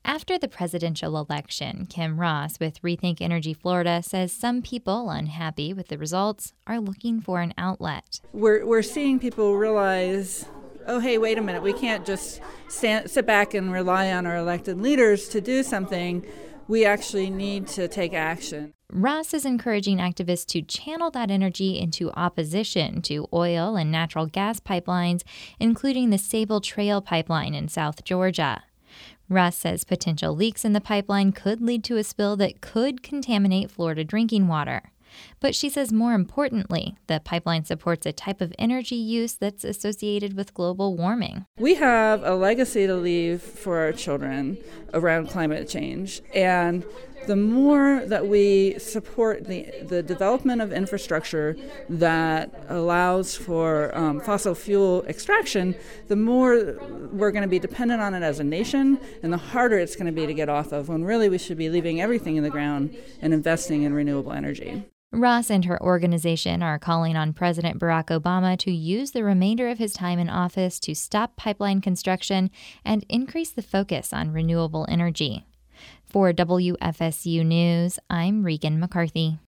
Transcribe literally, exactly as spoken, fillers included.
After the presidential election, Kim Ross with Rethink Energy Florida says some people unhappy with the results are looking for an outlet. We're, we're seeing people realize, oh, hey, wait a minute, we can't just stand, sit back and rely on our elected leaders to do something. We actually need to take action. Ross is encouraging activists to channel that energy into opposition to oil and natural gas pipelines, including the Sable Trail pipeline in South Georgia. Ross says potential leaks in the pipeline could lead to a spill that could contaminate Florida drinking water. But she says more importantly, the pipeline supports a type of energy use that's associated with global warming. We have a legacy to leave for our children around climate change. And the more that we support the, the development of infrastructure that allows for um, fossil fuel extraction, the more we're going to be dependent on it as a nation, and the harder it's going to be to get off of, when really we should be leaving everything in the ground and investing in renewable energy. Ross and her organization are calling on President Barack Obama to use the remainder of his time in office to stop pipeline construction and increase the focus on renewable energy. For W F S U News, I'm Regan McCarthy.